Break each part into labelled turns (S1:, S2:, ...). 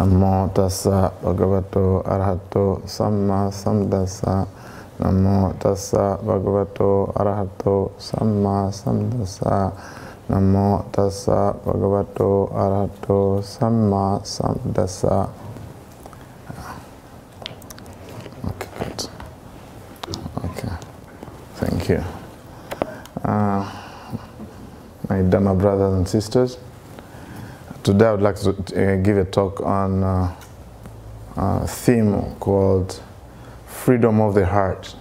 S1: Namo tassa bhagavato arahato samma sambuddhassa. Namo tassa bhagavato arahato samma sambuddhassa. Namo tassa bhagavato arahato samma sambuddhassa. Okay, good. Okay, thank you. My Dhamma brothers and sisters, today I would like to give a talk on a theme called freedom of the heart,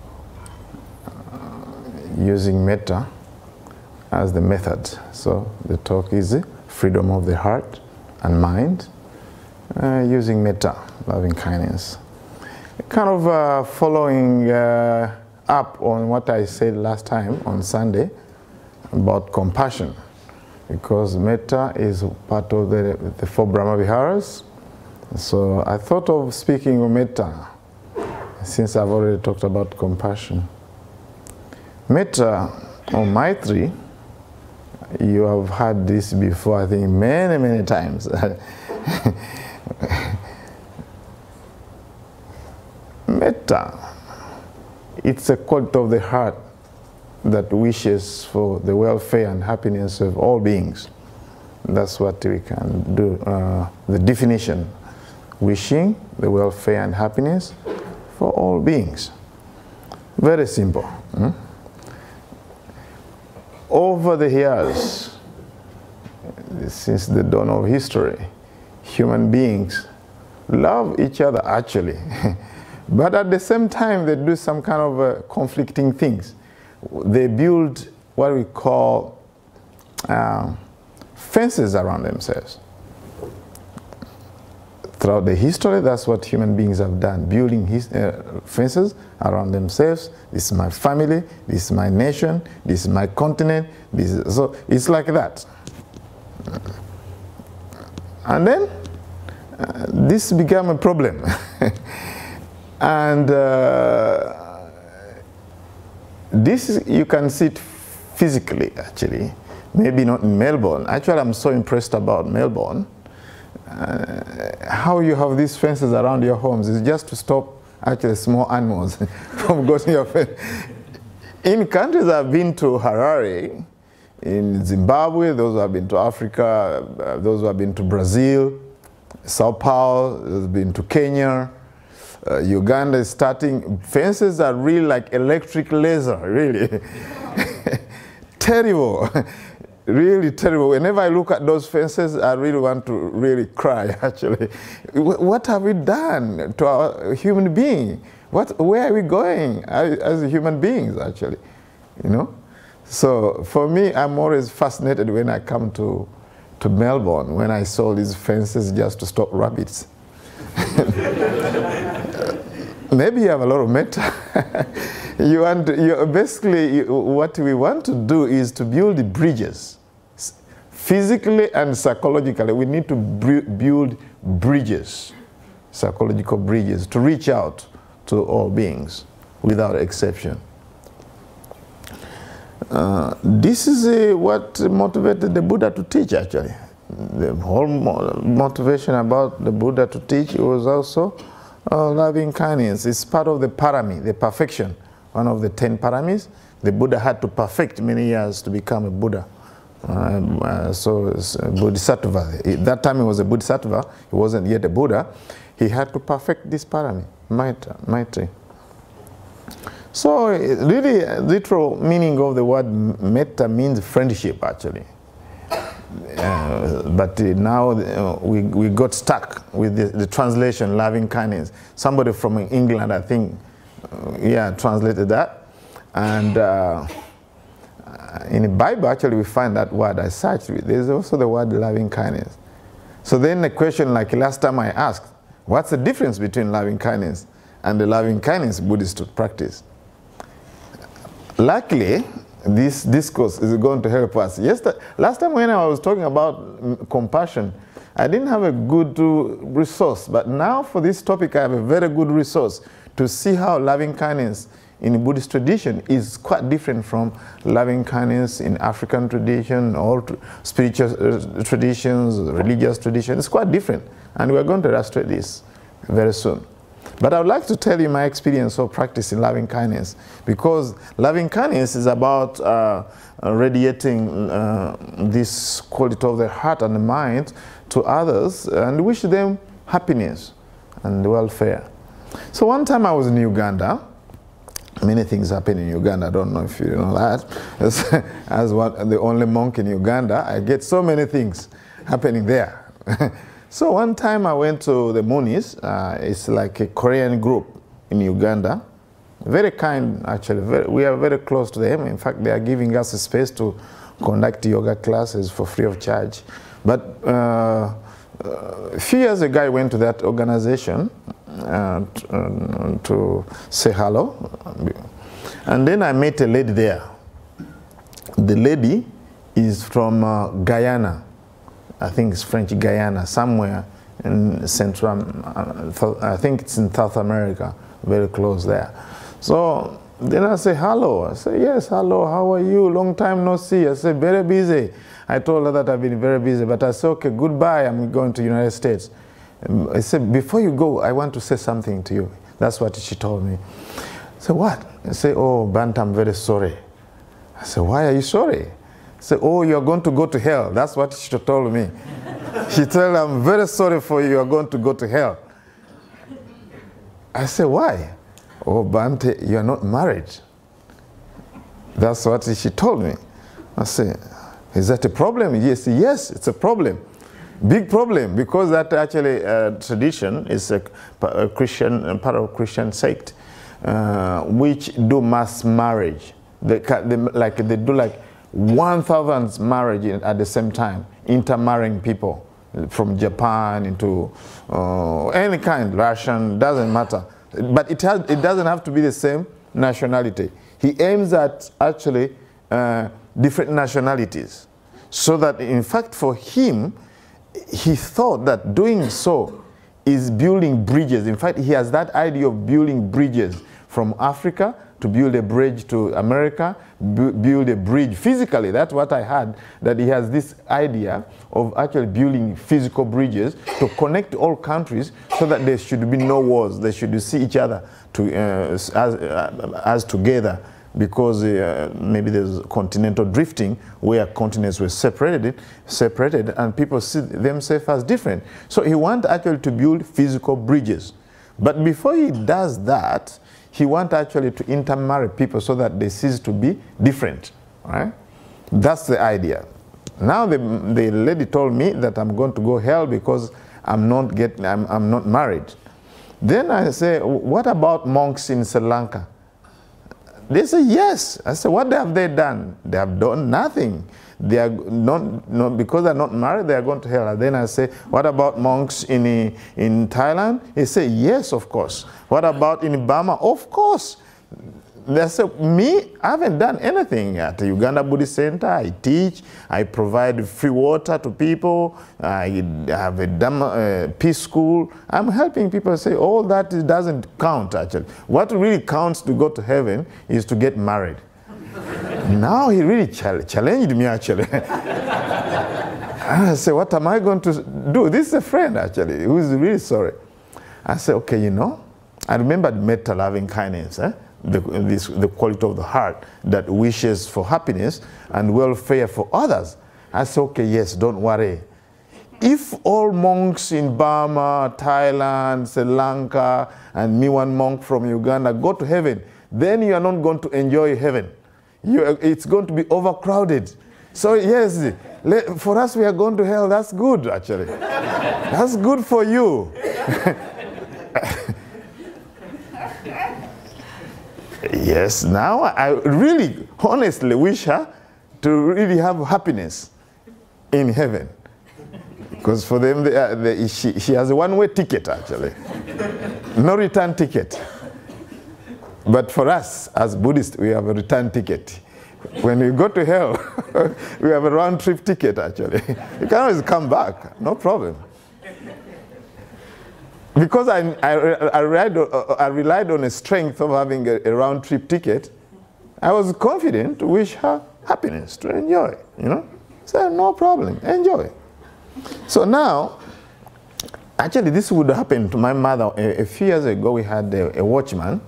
S1: using metta as the method. So the talk is freedom of the heart and mind, using metta, loving kindness. Kind of following up on what I said last time on Sunday about compassion, because metta is part of the four Brahma Viharas. So I thought of speaking of metta, since I've already talked about compassion. Metta or Maitri, you have heard this before, I think many times. Metta, it's a quality of the heart that wishes for the welfare and happiness of all beings. That's what we can do. The definition, wishing the welfare and happiness for all beings. Very simple. Over the years, since the dawn of history, human beings love each other actually. But at the same time, they do some kind of conflicting things. They build what we call fences around themselves. Throughout the history, that's what human beings have done, building fences around themselves. This is my family, this is my nation, this is my continent. So it's like that. And then this became a problem. And this, you can see it physically, actually. Maybe not in Melbourne. Actually, I'm so impressed about Melbourne. How you have these fences around your homes is just to stop, actually, small animals from going to your fence. In countries I've been to, Harare, in Zimbabwe, those who have been to Africa, those who have been to Brazil, Sao Paulo, those who have been to Kenya, Uganda is starting. Fences are really like electric laser, really. Terrible, really terrible. Whenever I look at those fences, I really want to really cry, actually. What have we done to our human being? Where are we going as human beings, actually? You know? So for me, I'm always fascinated when I come to Melbourne, when I saw these fences just to stop rabbits. Maybe you have a lot of metta. Basically, what we want to do is to build bridges. Physically and psychologically, we need to build bridges, psychological bridges, to reach out to all beings without exception. This is what motivated the Buddha to teach, actually. The whole motivation about the Buddha to teach was also loving kindness. It's part of the parami, the perfection, one of the 10 paramis. The Buddha had to perfect many years to become a Buddha. So Bodhisattva. At that time he was a Bodhisattva, he wasn't yet a Buddha. He had to perfect this parami, Maitri. So really, literal meaning of the word metta means friendship, actually. But now we got stuck with the translation, loving kindness. Somebody from England, I think, translated that. And in the Bible, actually, we find that word. I searched it. There's also the word loving kindness. So then the question, like last time I asked, what's the difference between loving kindness and the loving kindness Buddhist practice? Luckily, this discourse is going to help us. Last time when I was talking about compassion, I didn't have a good resource. But now for this topic, I have a very good resource to see how loving kindness in Buddhist tradition is quite different from loving kindness in African tradition, or spiritual traditions, religious traditions. It's quite different. And we're going to illustrate this very soon. But I would like to tell you my experience of practicing loving kindness, because loving kindness is about radiating this quality of the heart and the mind to others and wish them happiness and welfare. So one time I was in Uganda. Many things happen in Uganda. I don't know if you know that. As the only monk in Uganda, I get so many things happening there. So one time I went to the Munis. It's like a Korean group in Uganda. Very kind, actually. We are very close to them. In fact, they are giving us a space to conduct yoga classes for free of charge. But a few years ago, I went to that organization to say hello. And then I met a lady there. The lady is from Guyana. I think it's French Guyana, somewhere in Central, I think it's in South America, very close there. So then I say, hello. I say, yes, hello, how are you? Long time no see. I say, very busy. I told her that I've been very busy, but I said, okay, goodbye, I'm going to the United States. I said, before you go, I want to say something to you. That's what she told me. I said, what? I said, oh, Bant, I'm very sorry. I said, why are you sorry? I said, oh, you're going to go to hell. That's what she told me. She told me, I'm very sorry for you, you're going to go to hell. I said, why? Oh, Bante, you're not married. That's what she told me. I said, is that a problem? Yes, it's a problem. Big problem, because that actually tradition is a Christian, part of Christian sect, which do mass marriage. They do like 1,000 marriage at the same time, intermarrying people from Japan into any kind, Russian, doesn't matter. But it doesn't have to be the same nationality. He aims at actually different nationalities, so that in fact for him, he thought that doing so is building bridges. In fact, he has that idea of building bridges from Africa to build a bridge to America, build a bridge physically. That's what I had, that he has this idea of actually building physical bridges to connect all countries so that there should be no wars. They should see each other as together, because maybe there's continental drifting where continents were separated and people see themselves as different. So he wants actually to build physical bridges. But before he does that, he wants actually to intermarry people so that they cease to be different, right? That's the idea. Now the lady told me that I'm going to go hell because I'm not married. Then I say, what about monks in Sri Lanka? They say, yes. I said, what have they done? They have done nothing. They are not because they're not married, they are going to hell. And then I say, what about monks in Thailand? He said, yes, of course. What about in Burma? Of course. They said, me, I haven't done anything at the Uganda Buddhist Center. I teach, I provide free water to people, I have a Dhamma, peace school. I'm helping people say, all that doesn't count actually. What really counts to go to heaven is to get married. Now he really challenged me actually. I said, what am I going to do? This is a friend actually, who is really sorry. I said, okay, you know, I remembered metta, loving kindness, the quality of the heart that wishes for happiness and welfare for others. I said, okay, yes, don't worry. If all monks in Burma, Thailand, Sri Lanka, and me, one monk from Uganda, go to heaven, then you are not going to enjoy heaven. It's going to be overcrowded. So yes, for us we are going to hell. That's good actually. That's good for you. Yes, now I really honestly wish her to really have happiness in heaven. Because for them, she has a one-way ticket actually. No return ticket. But for us, as Buddhists, we have a return ticket. When we go to hell, we have a round-trip ticket, actually. You can always come back, no problem. because I relied on the strength of having a round trip ticket, I was confident to wish her happiness, to enjoy, you know. So no problem, enjoy. So now, actually this would happen to my mother. A few years ago we had a watchman,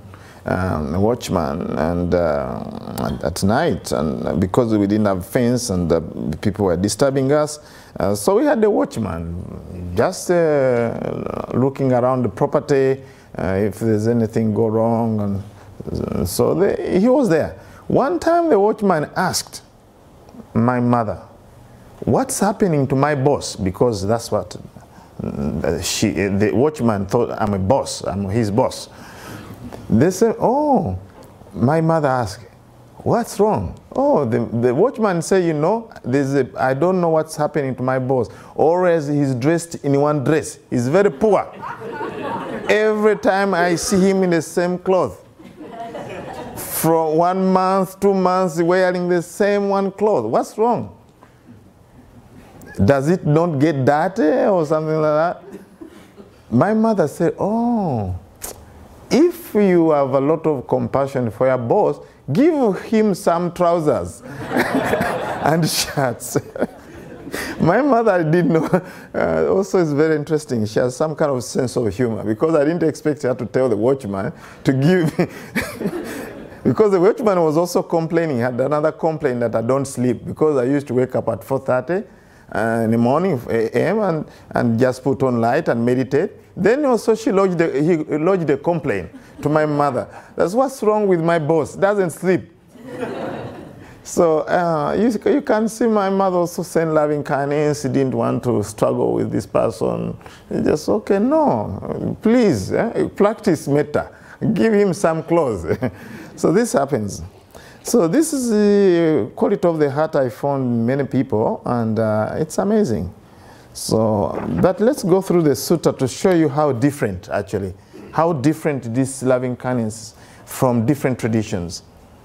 S1: and at night, and because we didn't have fence and people were disturbing us, so we had a watchman just looking around the property if there's anything go wrong, and so he was there. One time the watchman asked my mother, "What's happening to my boss?" Because that's what the watchman thought, I'm a boss, I'm his boss. They said, "Oh," my mother asked, "What's wrong?" Oh, the watchman said, "You know, I don't know what's happening to my boss. Always he's dressed in one dress. He's very poor. Every time I see him in the same clothes. From 1 month, 2 months, wearing the same one cloth. What's wrong? Does it not get dirty or something like that?" My mother said, "Oh, if you have a lot of compassion for your boss, give him some trousers and shirts." My mother did know, also is very interesting. She has some kind of sense of humor, because I didn't expect her to tell the watchman to give, because the watchman was also complaining, had another complaint that I don't sleep, because I used to wake up at 4:30 in the morning, a.m., and just put on light and meditate. Then also he lodged a complaint to my mother. That's what's wrong with my boss, doesn't sleep. So you can see my mother also sent loving kindness. She didn't want to struggle with this person. Just, okay, no, please, practice metta. Give him some clothes. So this happens. So this is the quality of the heart I found in many people, and it's amazing. So, but let's go through the sutta to show you how different, actually, how different this loving kindness from different traditions.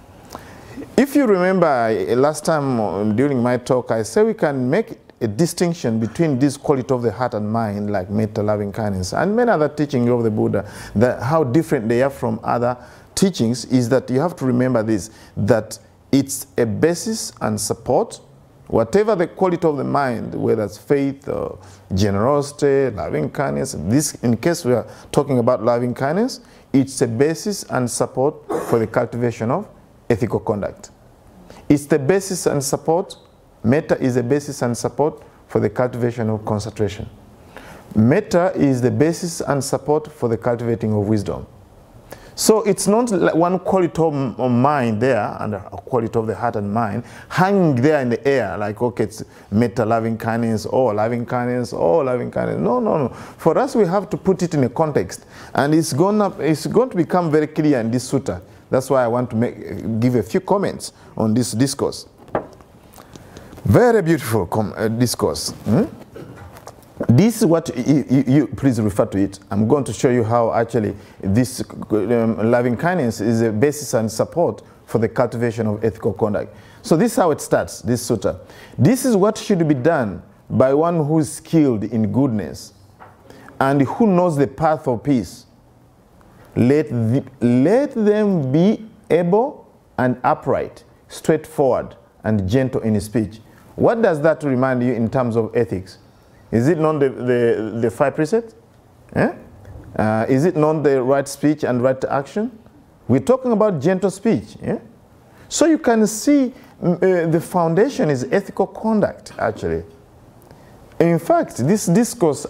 S1: If you remember last time during my talk, I said we can make a distinction between this quality of the heart and mind, like metta, loving kindness, and many other teachings of the Buddha, that how different they are from other teachings is that you have to remember this, that it's a basis and support. Whatever the quality of the mind, whether it's faith or generosity, loving kindness, this, in case we are talking about loving kindness, it's a basis and support for the cultivation of ethical conduct. It's the basis and support. Metta is the basis and support for the cultivation of concentration. Metta is the basis and support for the cultivating of wisdom. So it's not like one quality of mind there and a quality of the heart and mind hanging there in the air, like, okay, it's metta, loving kindness, or loving kindness, or loving kindness. No, no, no. For us, we have to put it in a context, and it's going to become very clear in this sutta. That's why I want to give a few comments on this discourse. Very beautiful discourse. This is what you please refer to it. I'm going to show you how actually this loving kindness is a basis and support for the cultivation of ethical conduct. So this is how it starts, this sutta. This is what should be done by one who is skilled in goodness and who knows the path of peace. Let them be able and upright, straightforward and gentle in speech. What does that remind you in terms of ethics? Is it not the 5 precepts? Is it not the right speech and right action? We're talking about gentle speech. So you can see the foundation is ethical conduct, actually. In fact, this discourse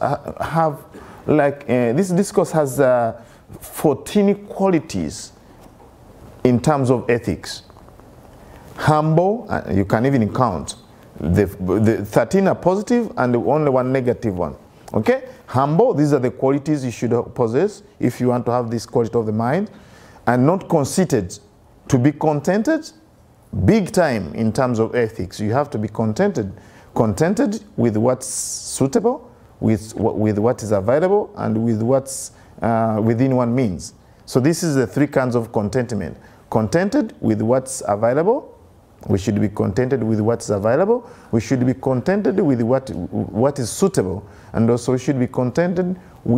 S1: has 14 qualities in terms of ethics. Humble, you can even count. The 13 are positive and only one negative one. Okay? Humble, these are the qualities you should possess if you want to have this quality of the mind. And not conceited. To be contented, big time in terms of ethics. You have to be contented. Contented with what's suitable, with what is available, and with what's within one means. So this is the 3 kinds of contentment. Contented with what's available. We should be contented with what's available. We should be contented with what is suitable. And also we should be contented with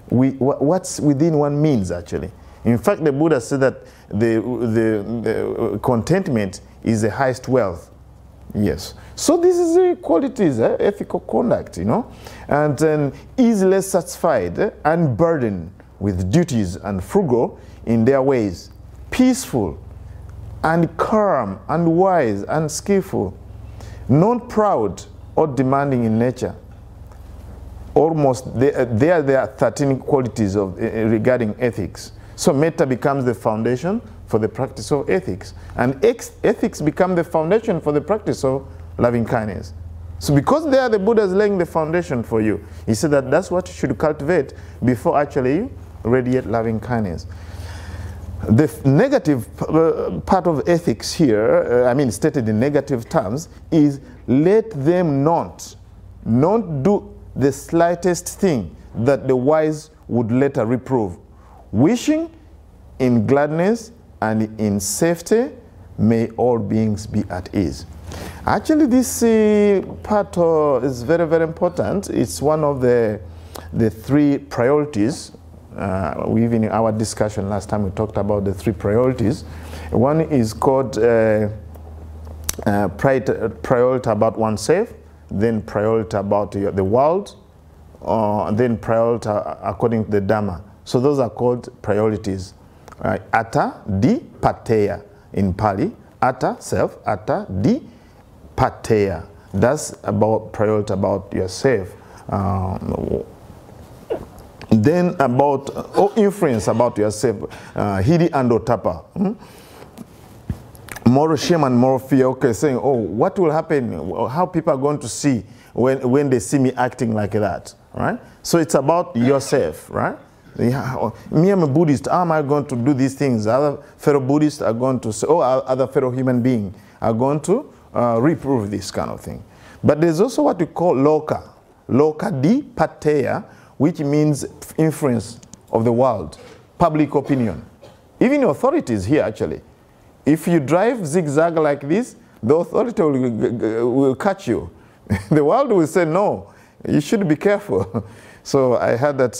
S1: what's within one means, actually. In fact, the Buddha said that the contentment is the highest wealth. Yes. So this is the qualities, ethical conduct, you know, and then easily satisfied, unburdened with duties, and frugal in their ways, peaceful and calm and wise and skillful, not proud or demanding in nature. Almost there are 13 qualities of regarding ethics. So metta becomes the foundation for the practice of ethics, and ethics become the foundation for the practice of loving kindness. So because there the Buddha is laying the foundation for you, he said that that's what you should cultivate before actually you radiate loving kindness. The negative part of ethics here, I mean stated in negative terms, is let them not do the slightest thing that the wise would later reprove. Wishing in gladness and in safety, may all beings be at ease. Actually, this part is very, very important. It's one of the 3 priorities. Even in our discussion last time, we talked about the 3 priorities. One is called priority about oneself, then priority about the world, then priority according to the Dhamma. So those are called priorities. Right? Atta di pateya in Pali. Atta, self. Atta di pateya. That's about priority about yourself. Then about influence about yourself. Hiri and Otapa. Moral shame and moral fear. Okay, saying, oh, what will happen? How people are going to see when they see me acting like that, right? So it's about yourself, right? Yeah, me, I'm a Buddhist. How am I going to do these things? Other fellow Buddhists are going to say, oh, other fellow human beings are going to reprove this kind of thing. But there's also what we call loka. Loka di pateya, which means influence of the world, public opinion. Even authorities here, actually. If you drive zigzag like this, the authority will catch you. The world will say, no, you should be careful. So I heard that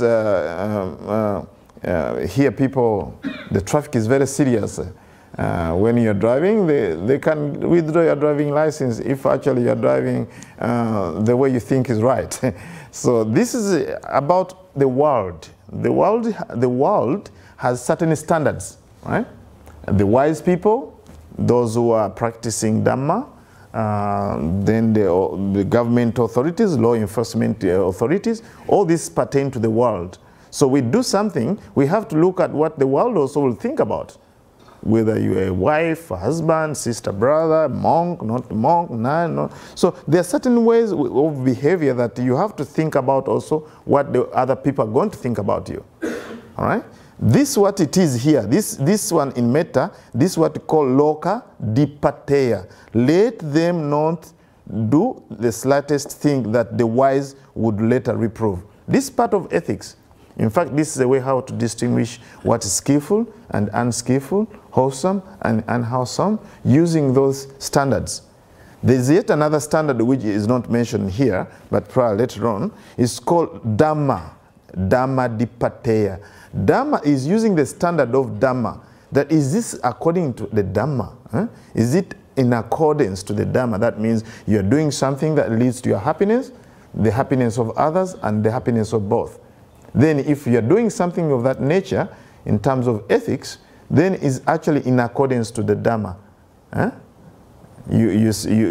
S1: here people, the traffic is very serious. When you're driving, they can withdraw your driving license if actually you're driving the way you think is right. So this is about the world. The world has certain standards, right? The wise people, those who are practicing Dhamma, then the government authorities, law enforcement authorities, all this pertain to the world. So we do something, we have to look at what the world also will think about. Whether you're a wife, a husband, sister, brother, monk, not monk, nun, no. So there are certain ways of behavior that you have to think about also what the other people are going to think about you. All right? This is what it is here. This one in metta, this is what we call loka di pateya. Let them not do the slightest thing that the wise would later reprove. This part of ethics. In fact, this is a way how to distinguish what is skillful and unskillful, wholesome and unwholesome, using those standards. There's yet another standard which is not mentioned here, but probably later on. It's called Dhamma. Dhamma di pateya. Dhamma is using the standard of Dhamma. That is this according to the Dhamma? Huh? Is it in accordance to the Dhamma? That means you're doing something that leads to your happiness, the happiness of others, and the happiness of both. Then if you're doing something of that nature, in terms of ethics, then it's actually in accordance to the Dhamma. Huh? You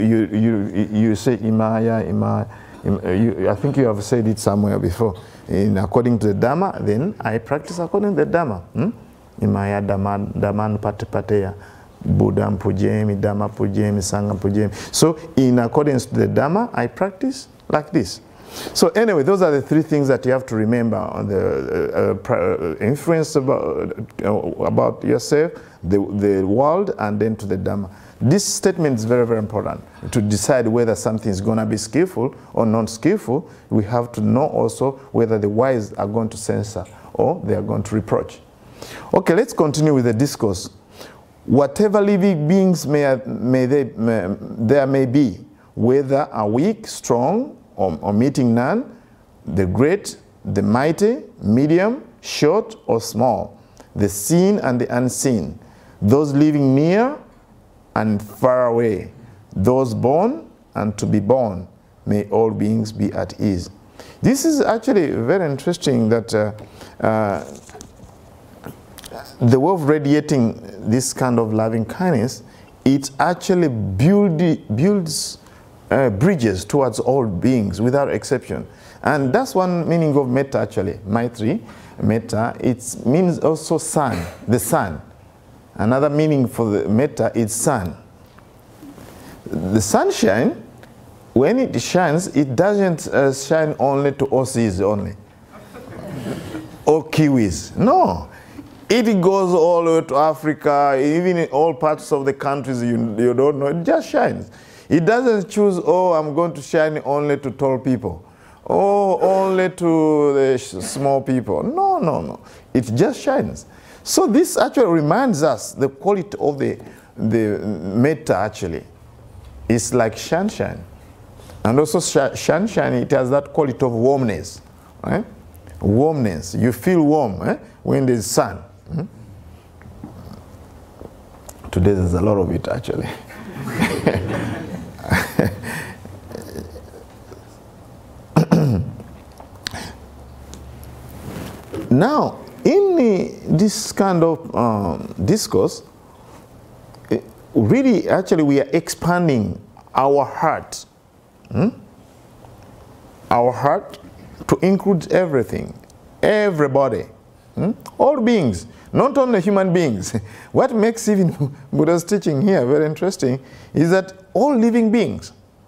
S1: say Imaya, I think you have said it somewhere before. In according to the Dhamma, then I practice according to the Dhamma. Imaya Dhamman Patipateya. Buddham Pujemi, Dhamma Pujemi, Sangha Pujemi. So in accordance to the Dhamma, I practice like this. So anyway, those are the 3 things that you have to remember on the influence about yourself, the world, and then to the Dhamma. This statement is very, very important. To decide whether something is going to be skillful or non-skillful, we have to know also whether the wise are going to censor or they are going to reproach. Okay, let's continue with the discourse. Whatever living beings there may be, whether are weak, strong, or meeting none, the great the mighty, medium, short or small, the seen and the unseen, those living near and far away, those born and to be born, may all beings be at ease. This is actually very interesting that the way of radiating this kind of loving kindness, it actually builds bridges towards all beings without exception. And that's one meaning of metta actually, Maitri, metta. It means also sun, the sun. Another meaning for the metta is sun. The sunshine, when it shines, it doesn't shine only to Aussies only, or Kiwis. No, it goes all the way to Africa, even in all parts of the countries you don't know, it just shines. It doesn't choose, oh, I'm going to shine only to tall people, or only to the small people. No, no, no. It just shines. So this actually reminds us the quality of the metta actually. It's like sunshine. And also sunshine, it has that quality of warmness, right? Warmness. You feel warm when there's sun. Today there's a lot of it actually. Now, in this kind of discourse, really, actually, we are expanding our heart. Our heart to include everything, everybody, all beings, not only human beings. What makes even Buddha's teaching here very interesting is that all living beings.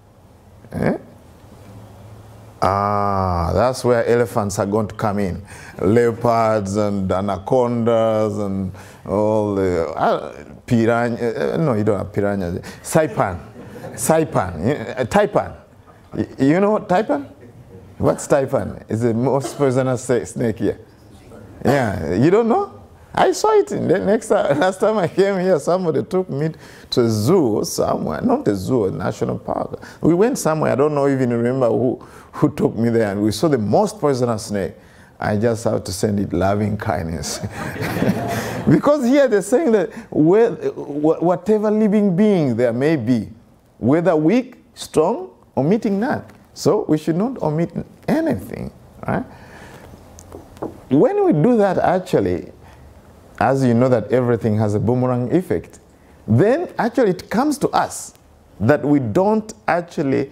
S1: That's where elephants are going to come in. Leopards and anacondas and all the piranha. No, you don't have piranhas. Saipan. Taipan. You know taipan? What's taipan? It's the most poisonous snake here. Yeah, you don't know? I saw it in the last time I came here, somebody took me to a zoo somewhere, not a zoo, a national park. We went somewhere, I don't know even remember who took me there, and we saw the most poisonous snake. I just have to send it loving kindness. Because here they're saying that whatever living being there may be, whether weak, strong, omitting none. So we should not omit anything, right? When we do that actually, as you know that everything has a boomerang effect, then actually it comes to us that we don't actually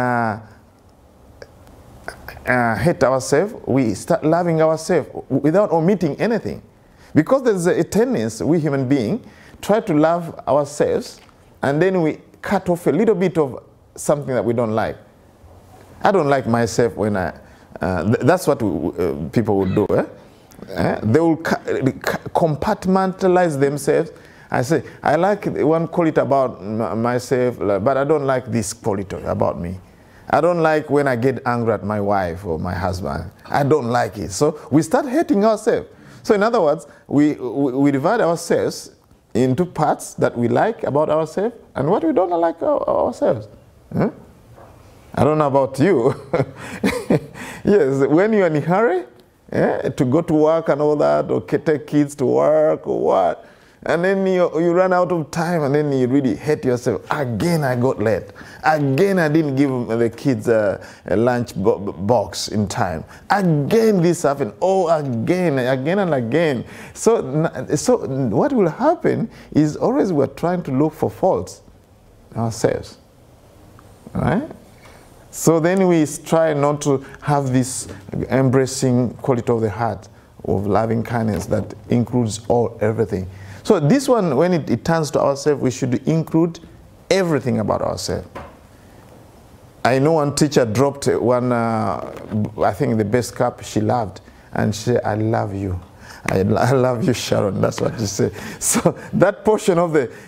S1: hate ourselves, we start loving ourselves without omitting anything. Because there's a tendency, we human beings, try to love ourselves and then we cut off a little bit of something that we don't like. I don't like myself when that's what people would do. They will compartmentalize themselves. I say, I like one quality about myself, but I don't like this quality about me. I don't like when I get angry at my wife or my husband. I don't like it. So we start hating ourselves. So in other words, we divide ourselves into parts that we like about ourselves and what we don't like ourselves. I don't know about you. Yes, when you're in a hurry to go to work and all that, or take kids to work or what, and then you run out of time and then you really hate yourself. Again, I got late. Again, I didn't give the kids a lunch box in time. Again, this happened. Oh, again and again. So what will happen is always we're trying to look for faults ourselves. Right? So then we try not to have this embracing quality of the heart of loving kindness that includes everything. So this one, when it turns to ourselves, we should include everything about ourselves. I know one teacher dropped one, I think the best cup she loved, and she said, I love you. I love you, Sharon. That's what she said. So that portion of the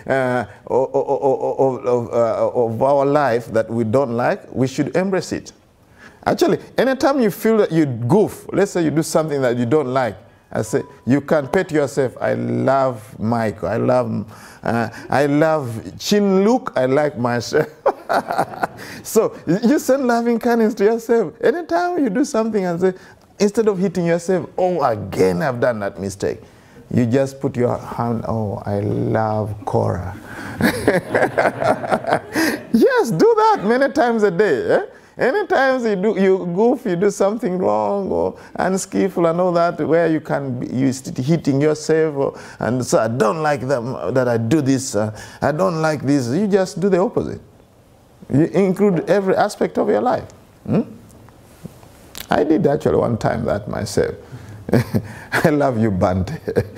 S1: of our life that we don't like, we should embrace it. Actually, anytime you feel that you goof, let's say you do something that you don't like, I say you can pet yourself. I love Michael. I love Chin Luke. I like myself. So you send loving kindness to yourself. Anytime you do something and say, instead of hitting yourself, oh, again I've done that mistake, you just put your hand, oh, I love Cora. Yes, do that many times a day. Eh? Anytime you goof, you do something wrong or unskillful and all that, where you can you hitting yourself, and so I don't like that I do this, I don't like this. You just do the opposite. You include every aspect of your life. I did actually one time that myself. I love you, Bante.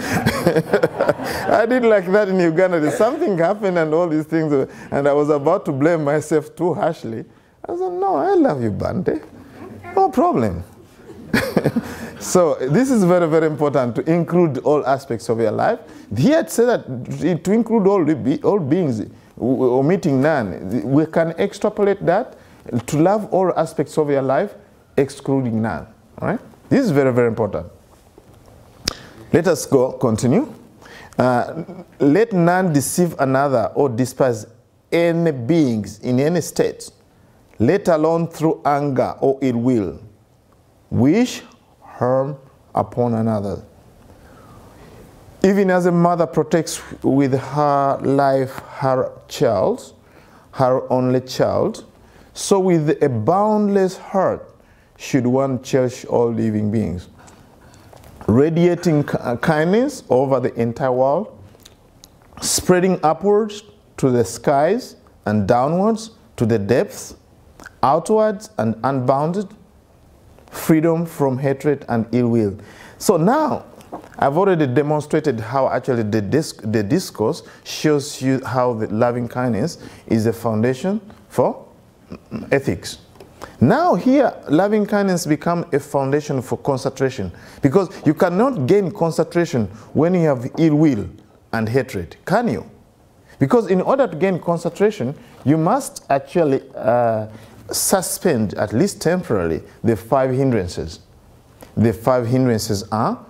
S1: I did like that in Uganda. Something happened and all these things, and I was about to blame myself too harshly. I said, no, I love you, Bante. No problem. So this is very, very important, to include all aspects of your life. Here it says that to include all beings, omitting none. We can extrapolate that to love all aspects of your life, excluding none. All right? This is very, very important. Let us continue. Let none deceive another or despise any beings in any state, let alone through anger or ill will, wish harm upon another. Even as a mother protects with her life her child, her only child, so with a boundless heart should one cherish all living beings, radiating kindness over the entire world, spreading upwards to the skies and downwards to the depths, outwards and unbounded, freedom from hatred and ill will. So now, I've already demonstrated how actually the discourse shows you how the loving kindness is the foundation for ethics. Now here, loving kindness becomes a foundation for concentration, because you cannot gain concentration when you have ill will and hatred, can you? Because in order to gain concentration, you must actually suspend, at least temporarily, the 5 hindrances. The 5 hindrances are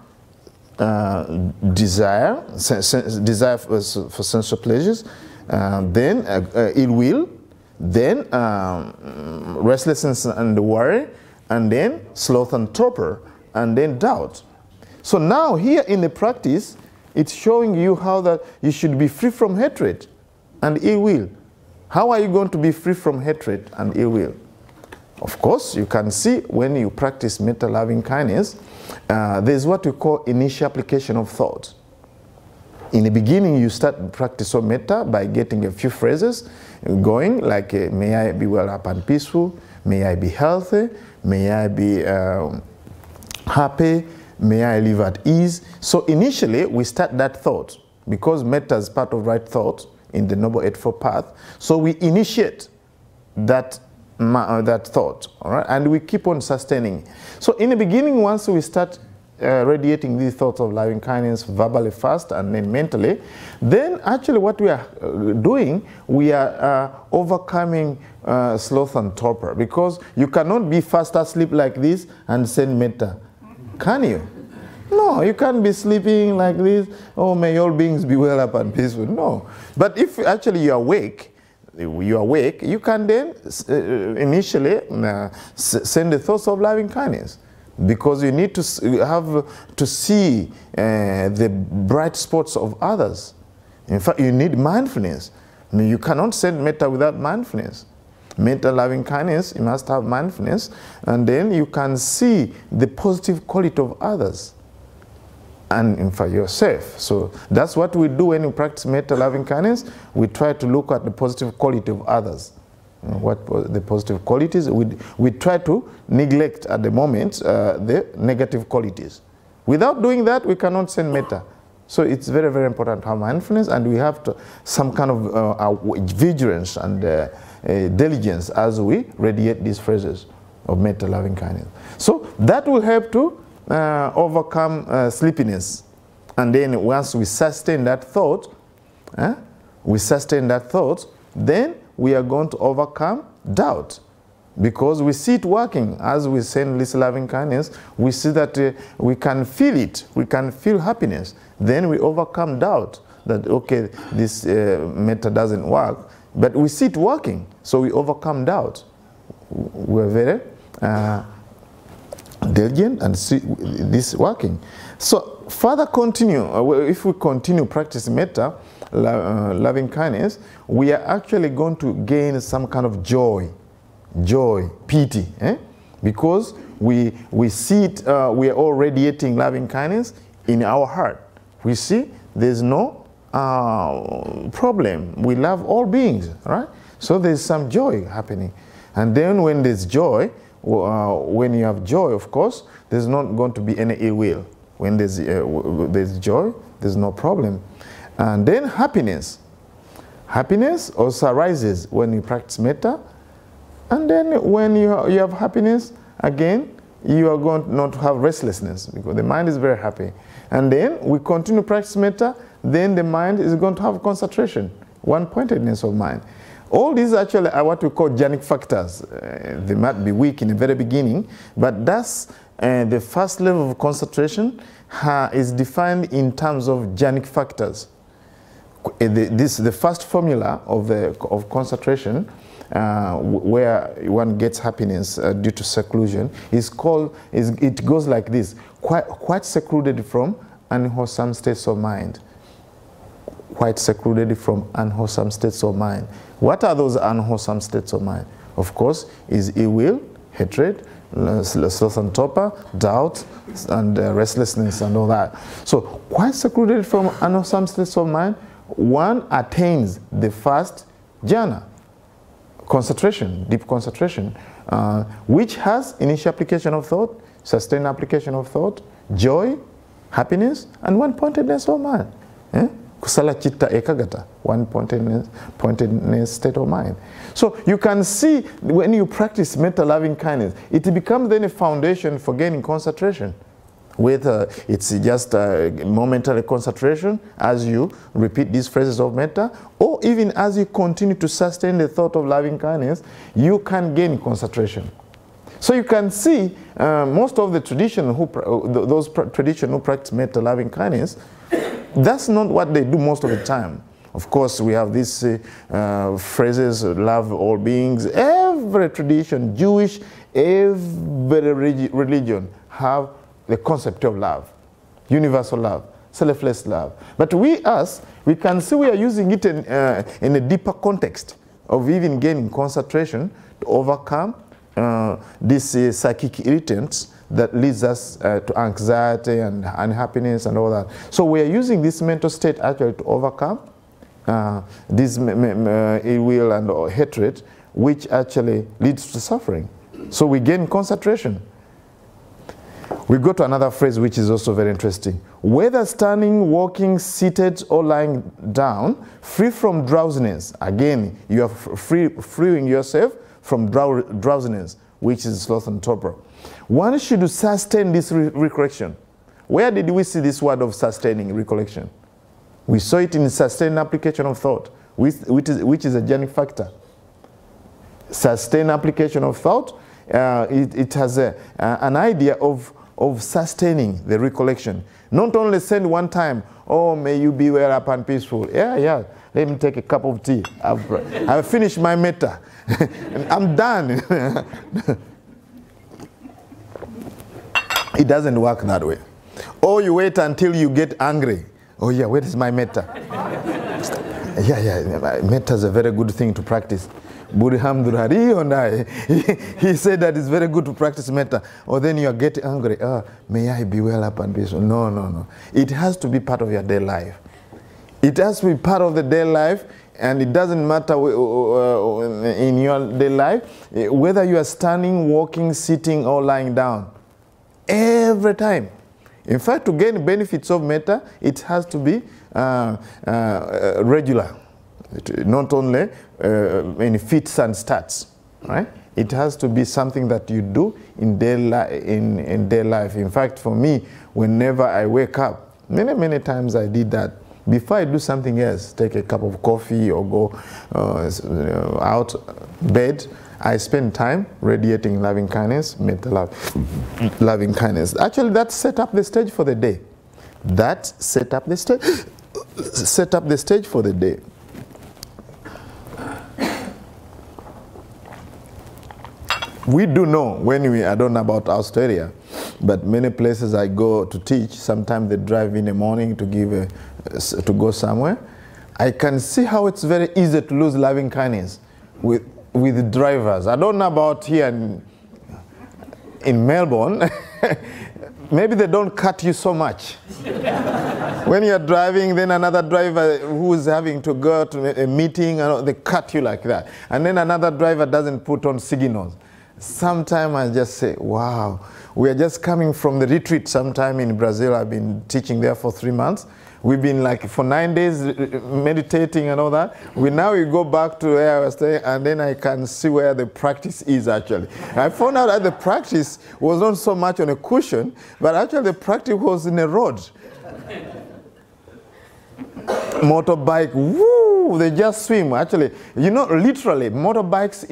S1: desire for sensual pleasures, then ill will, then restlessness and worry, and then sloth and torpor, and then doubt. So now here in the practice, it's showing you how that you should be free from hatred and ill will. How are you going to be free from hatred and ill will? Of course, you can see when you practice metta loving kindness, there's what we call initial application of thought. In the beginning, you start practice of metta by getting a few phrases going, like may I be well up and peaceful, may I be healthy, may I be happy, may I live at ease. So initially, we start that thought, because metta is part of right thought in the Noble Eightfold Path. So we initiate that thought, all right, and we keep on sustaining. So in the beginning, once we start radiating these thoughts of loving kindness verbally first and then mentally, then actually what we are doing, we are overcoming sloth and torpor, because you cannot be fast asleep like this and send metta, can you? No, you can't be sleeping like this, oh, may all beings be well up and peaceful. No. But if actually you're awake, you can then initially send the thoughts of loving kindness, because you need to have to see the bright spots of others. In fact, you need mindfulness. I mean, you cannot send metta without mindfulness. Metta loving kindness, you must have mindfulness, and then you can see the positive quality of others and in fact yourself. So that's what we do when we practice metta loving kindness. We try to look at the positive quality of others. What the positive qualities, we try to neglect at the moment the negative qualities. Without doing that, we cannot send metta. So it's very, very important to have mindfulness, and we have to, some kind of vigilance and diligence as we radiate these phrases of metta loving kindness. So that will help to overcome sleepiness. And then once we sustain that thought, then we are going to overcome doubt, because we see it working. As we send this loving kindness, we see that we can feel it, we can feel happiness. Then we overcome doubt that, okay, this metta doesn't work, but we see it working, so we overcome doubt. We're very diligent and see this working. So further continue, if we continue practicing metta, loving kindness, we are actually going to gain some kind of joy, pity, because we see it, we are all radiating loving kindness in our heart. We see there's no problem. We love all beings, right? So there's some joy happening. And then when there's joy, when you have joy, of course, there's not going to be any ill will. When there's joy, there's no problem. And then happiness. Happiness also arises when you practice metta. And then when you have happiness, again, you are going not to have restlessness because the mind is very happy. And then we continue practice metta, then the mind is going to have concentration, one-pointedness of mind. All these actually are what we call jhanic factors. They might be weak in the very beginning, but that's the first level of concentration is defined in terms of jhanic factors. The first formula of concentration, where one gets happiness due to seclusion, it goes like this: quite secluded from unwholesome states of mind. Quite secluded from unwholesome states of mind. What are those unwholesome states of mind? Of course, is ill will, hatred, sloth and torpor, doubt, and restlessness and all that. So, quite secluded from unwholesome states of mind, one attains the first jhana, concentration, deep concentration, which has initial application of thought, sustained application of thought, joy, happiness, and one-pointedness of mind. Kusala chitta ekagata, one-pointedness state of mind. So you can see when you practice metta loving kindness, it becomes then a foundation for gaining concentration. Whether it's just a momentary concentration as you repeat these phrases of metta, or even as you continue to sustain the thought of loving kindness, you can gain concentration. So you can see most of the tradition those tradition who practice metta loving kindness, that's not what they do most of the time. Of course, we have these phrases, love all beings. Every tradition, Jewish, every religion have the concept of love, universal love, selfless love. But we can see we are using it in a deeper context of even gaining concentration to overcome these psychic irritants that leads us to anxiety and unhappiness and all that. So we are using this mental state actually to overcome this ill will and hatred, which actually leads to suffering. So we gain concentration. We go to another phrase which is also very interesting. Whether standing, walking, seated, or lying down, free from drowsiness. Again, you are freeing yourself from drowsiness, which is sloth and torpor. One should sustain this recollection. Where did we see this word of sustaining recollection? We saw it in sustained application of thought, which is a jhanic factor. Sustained application of thought, it has an idea of sustaining the recollection. Not only send one time, oh, may you be well up and peaceful. Yeah, let me take a cup of tea. I've finished my metta. I'm done. It doesn't work that way. Or you wait until you get angry. Oh yeah, where is my metta? Yeah, metta is a very good thing to practice. Burham Durhari, he said that it's very good to practice metta. Or then you are getting angry. Oh, may I be well up and peaceful. No. It has to be part of your daily life. It has to be part of the daily life, and it doesn't matter in your daily life whether you are standing, walking, sitting, or lying down. Every time. In fact, to gain benefits of metta, it has to be regular. Not only in fits and starts, right? It has to be something that you do in daily life. In fact, for me, whenever I wake up, many times I did that. Before I do something else, take a cup of coffee or go out bed, I spend time radiating loving kindness, metta loving kindness. Actually, that set up the stage for the day. That set up the stage for the day. We do know, when we, I don't know about Australia, but many places I go to teach, sometimes they drive in the morning to give to go somewhere. I can see how it's very easy to lose loving kindness with drivers. I don't know about here in Melbourne. Maybe they don't cut you so much. When you're driving, then another driver who's having to go to a meeting, they cut you like that. And then another driver doesn't put on signals. Sometimes I just say, wow, we are just coming from the retreat sometime in Brazil. I've been teaching there for 3 months. We've been like for 9 days meditating and all that. Now we go back to where I was staying, and then I can see where the practice is actually. I found out that the practice was not so much on a cushion, but actually the practice was in a road. Motorbike, woo, they just swim. Actually, you know, literally, motorbikes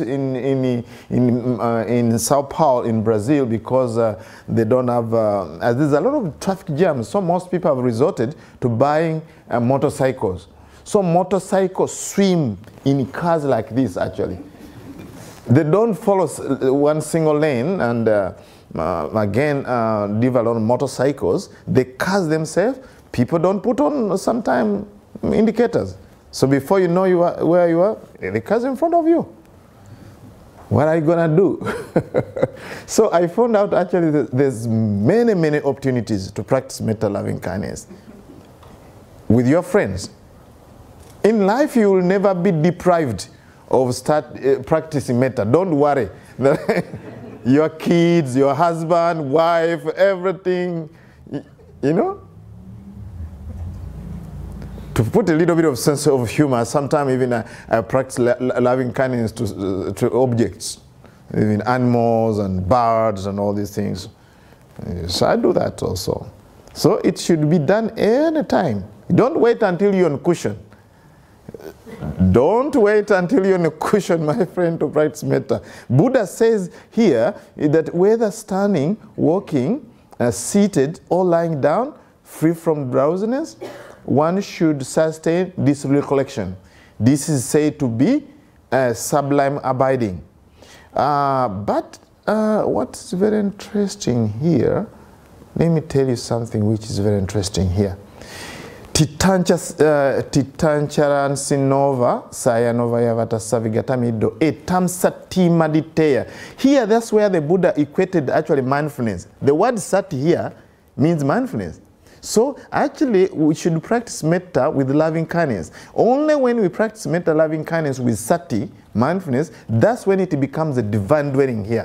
S1: in Sao Paulo, in Brazil, because they don't have, there's a lot of traffic jams, so most people have resorted to buying motorcycles. So motorcycles swim in cars like this, actually. They don't follow one single lane, and again, leave alone motorcycles. The cars themselves, people don't put on sometimes indicators. So before you know where you are, the car's in front of you. What are you going to do? So I found out actually that there's many, many opportunities to practice metta loving kindness with your friends. In life, you will never be deprived of practicing metta. Don't worry. Your kids, your husband, wife, everything, you know? To put a little bit of sense of humor, sometimes even I practice loving kindness to objects, even animals and birds and all these things. So I do that also. So it should be done anytime. Don't wait until you're on cushion. Don't wait until you're on a cushion, my friend, to practice metta. Buddha says here that whether standing, walking, seated, or lying down, free from drowsiness, one should sustain this recollection. This is said to be sublime abiding. But what's very interesting here, let me tell you something which is very interesting here. Titancharan sinova sayanova yavata savigatamido etam sati maditeya. Here, that's where the Buddha equated actually mindfulness. The word sati here means mindfulness. So actually, we should practice metta with loving kindness. Only when we practice metta loving kindness with sati, mindfulness, that's when it becomes a divine dwelling here.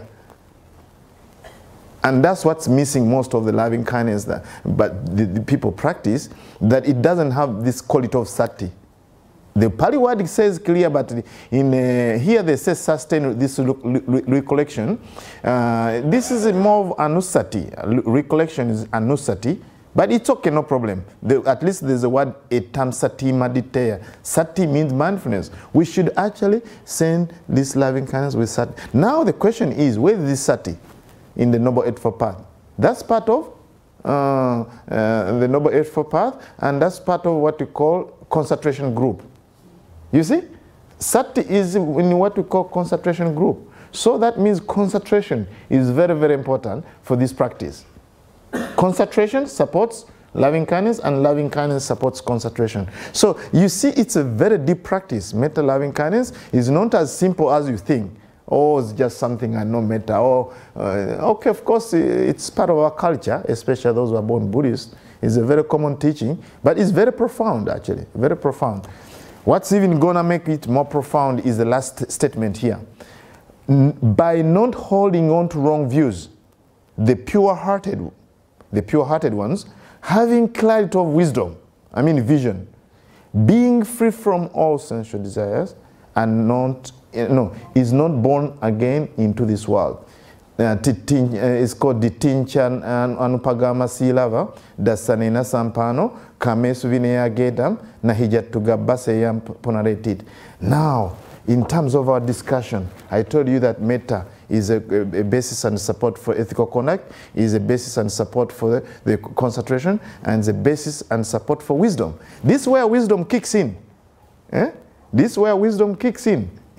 S1: And that's what's missing most of the loving kindness that the people practice, that it doesn't have this quality of sati. The Pali word says clear, but in here they say sustain this recollection. This is more of anusati. Recollection is anusati. But it's okay, no problem. At least there's a word, etam sati maditeya. Sati means mindfulness. We should actually send this loving kindness with sati. Now the question is, where is this sati in the Noble Eightfold Path? That's part of the Noble Eightfold Path, and that's part of what we call concentration group. You see? Sati is in what we call concentration group. So that means concentration is very, very important for this practice. Concentration supports loving kindness, and loving kindness supports concentration. So you see, it's a very deep practice. Metta loving kindness is not as simple as you think. Oh, it's just something I know metta. Oh, okay, of course, it's part of our culture, especially those who are born Buddhist. It's a very common teaching, but it's very profound, actually, very profound. What's even going to make it more profound is the last statement here. By not holding on to wrong views, the pure-hearted ones, having clarity of wisdom, I mean vision, being free from all sensual desires, and is not born again into this world. It's called Ditinchan Anupagama Silava, Dasanena Sampano, Kamesu Vinaya Gedam, Nahijatugabaseyam Ponaretit. Now, in terms of our discussion, I told you that metta is a basis and support for ethical conduct, is a basis and support for the concentration, and the basis and support for wisdom. This is where wisdom kicks in. This is where wisdom kicks in.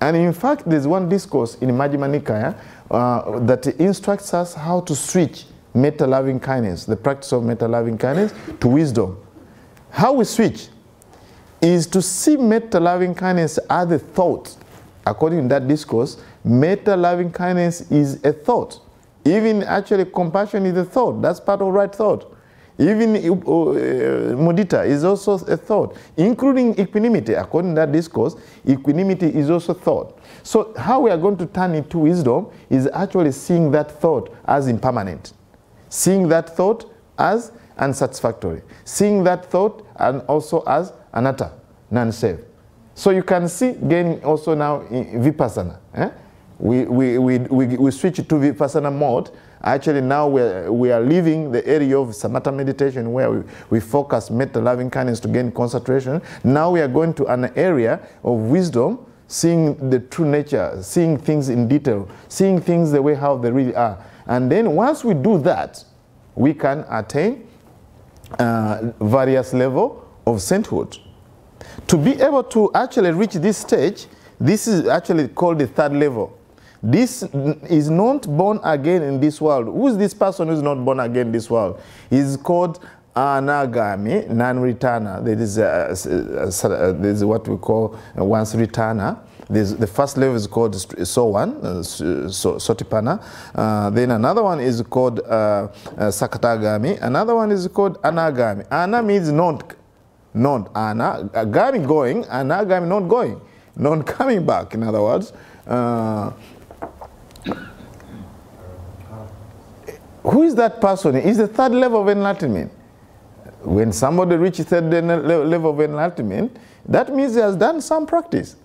S1: And in fact, there's one discourse in Majjhima Nikaya that instructs us how to switch metta loving kindness, the practice of metta loving kindness, to wisdom. How we switch is to see metta loving kindness as a thought. According to that discourse, metta loving kindness is a thought. Even actually compassion is a thought. That's part of right thought. Even mudita is also a thought, including equanimity. According to that discourse, equanimity is also thought. So how we are going to turn it to wisdom is actually seeing that thought as impermanent, seeing that thought as unsatisfactory, seeing that thought and also as anatta, non-self. So you can see gaining also now in vipassana. We switch to vipassana mode. Actually now we are leaving the area of samatha meditation where we focus metta loving kindness to gain concentration. Now we are going to an area of wisdom, seeing the true nature, seeing things in detail, seeing things the way how they really are. And then once we do that, we can attain various levels of sainthood. To be able to actually reach this stage, this is actually called the third level. This is not born again in this world. Who is this person who is not born again in this world? He's called anagami, non-returner. There is what we call once returner. The first level is called Sowan, Sotipanna. Then another one is called Sakatagami. Another one is called Anagami. Ana means not ana. Agami going, Anagami not going. Not coming back, in other words. Who is that person? It's the third level of enlightenment. When somebody reaches third level of enlightenment, that means he has done some practice.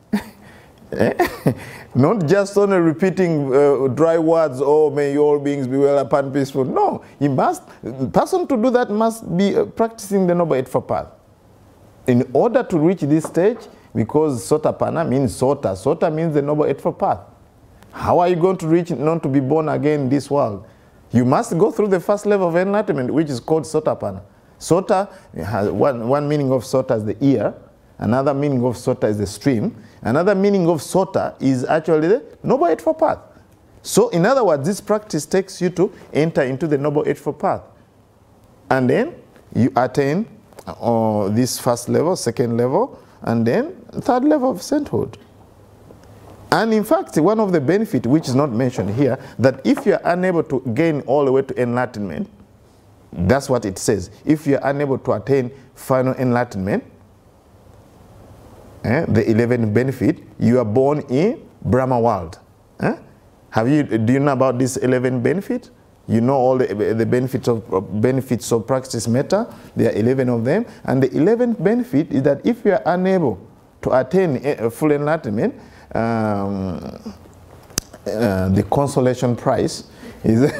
S1: Not just only repeating dry words, oh, may all beings be well upon peaceful. No, the person to do that must be practicing the Noble Eightfold Path. In order to reach this stage, because Sotapanna means Sota. Sota means the Noble Eightfold Path. How are you going to reach not to be born again in this world? You must go through the first level of enlightenment, which is called Sotapanna. Sota has one meaning of Sota is the ear. Another meaning of Sota is the stream. Another meaning of Sota is actually the Noble Eightfold Path. So in other words, this practice takes you to enter into the Noble Eightfold Path. And then you attain this first level, second level, and then third level of sainthood. And in fact, one of the benefits, which is not mentioned here, that if you are unable to gain all the way to enlightenment, that's what it says. If you are unable to attain final enlightenment, the 11th benefit, you are born in Brahma world. Do you know about this 11th benefit? You know all the benefits of practice metta. There are 11 of them. And the 11th benefit is that if you are unable to attain full enlightenment, the consolation prize is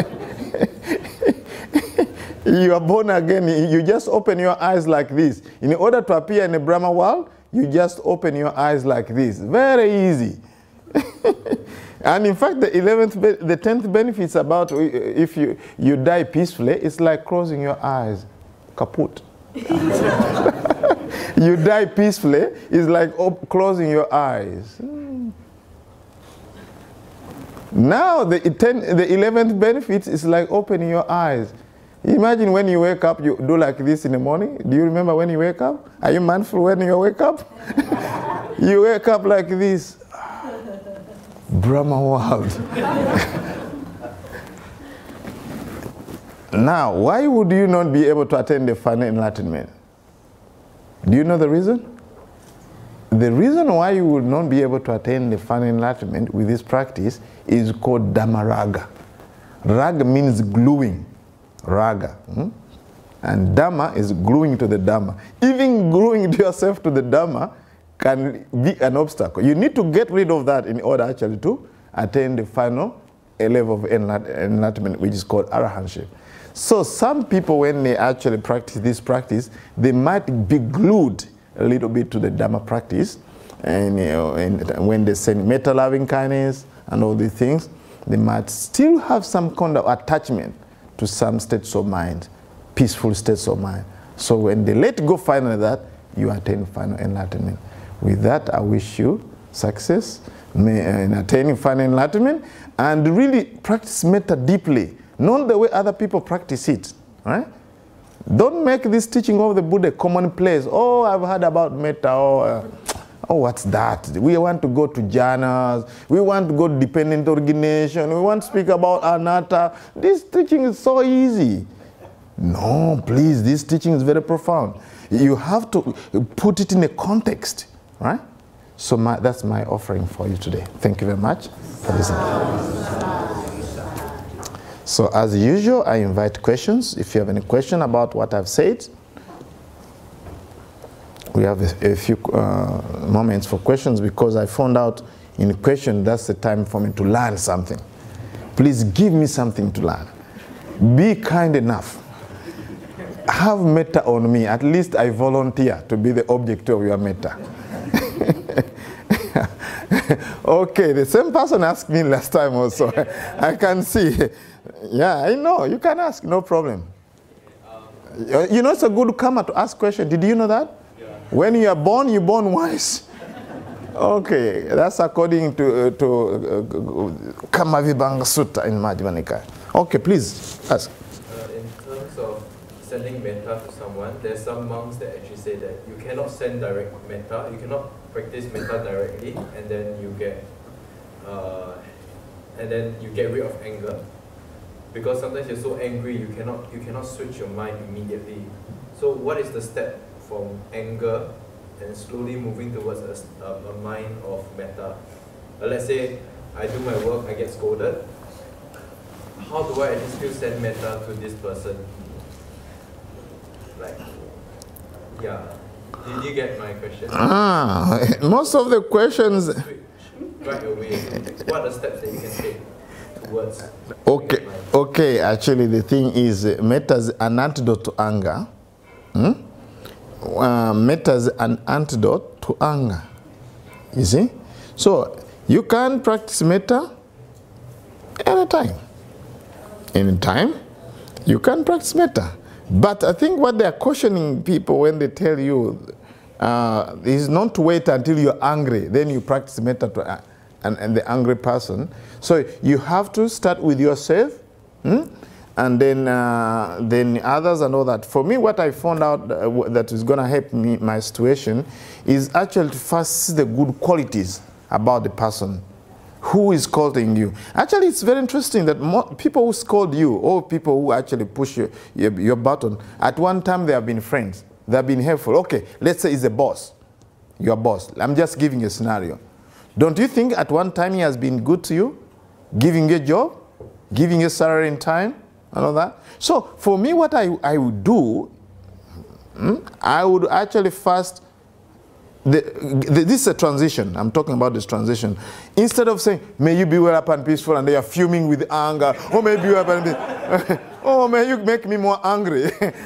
S1: you are born again. You just open your eyes like this. In order to appear in the Brahma world, you just open your eyes like this. Very easy. And in fact, the 10th benefits about if you die peacefully, it's like closing your eyes. Kaput. You die peacefully, it's like closing your eyes. Now, the 11th benefit is like opening your eyes. Imagine when you wake up, you do like this in the morning. Do you remember when you wake up? Are you mindful when you wake up? You wake up like this. Brahma world. Now, why would you not be able to attain the final enlightenment? Do you know the reason? The reason why you would not be able to attain the final enlightenment with this practice is called Dhammaraga. Raga means gluing. Raga. And Dhamma is gluing to the Dhamma. Even gluing yourself to the Dhamma can be an obstacle. You need to get rid of that in order actually to attain the final level of enlightenment, which is called arahantship. So some people, when they actually practice this practice, they might be glued a little bit to the Dhamma practice. And, and when they say metta loving kindness and all these things, they might still have some kind of attachment to some states of mind, peaceful states of mind. So when they let go finally that, you attain final enlightenment. With that, I wish you success, in attaining final enlightenment, and really practice metta deeply, not the way other people practice it, right? Don't make this teaching of the Buddha commonplace. Oh, I've heard about metta. Oh, what's that? We want to go to jhanas. We want to go to dependent origination. We want to speak about anatta. This teaching is so easy. No, please, this teaching is very profound. You have to put it in a context, right? So that's my offering for you today. Thank you very much for listening. So as usual, I invite questions. If you have any question about what I've said, we have a few moments for questions, because I found out in question that's the time for me to learn something. Please give me something to learn. Be kind enough. Have metta on me. At least I volunteer to be the object of your metta. Okay, the same person asked me last time also. I can see. Yeah, I know. You can ask, no problem. You know, it's a good karma to ask questions. Did you know that? Yeah. When you are born, you're born wise. Okay, that's according to Karma Vibhanga Sutta in Majjhima Nikaya. Okay, please ask.
S2: In terms of sending metta to someone, there's some monks that actually say that you cannot send direct metta, you cannot practice metta directly, and then you get rid of anger. Because sometimes you're so angry, you cannot switch your mind immediately. So what is the step from anger and slowly moving towards a mind of metta? Let's say I do my work, I get scolded. How do I still send metta to this person? Like, yeah. Did you get my question?
S1: Most of the questions.
S2: Right away. What are the steps that you can take towards?
S1: Okay. Actually, the thing is, metta is an antidote to anger. Metta is an antidote to anger. You see? So, you can practice metta anytime. Anytime, you can practice metta. But I think what they are cautioning people when they tell you is not to wait until you're angry, then you practice metta to and the angry person. So you have to start with yourself, and then others and all that. For me, what I found out that is going to help me, my situation, is actually to first see the good qualities about the person who is scolding you. Actually, it's very interesting that people who scold you, or people who actually push your button, at one time they have been friends. They have been helpful. Okay, let's say it's a boss, your boss. I'm just giving a scenario. Don't you think at one time he has been good to you? Giving you a job, giving you a salary in time, and all that? So for me, what I would do, I would actually first, this is a transition. I'm talking about this transition. Instead of saying, may you be well up and peaceful, and they are fuming with anger, or may you be well up and oh, may you make me more angry.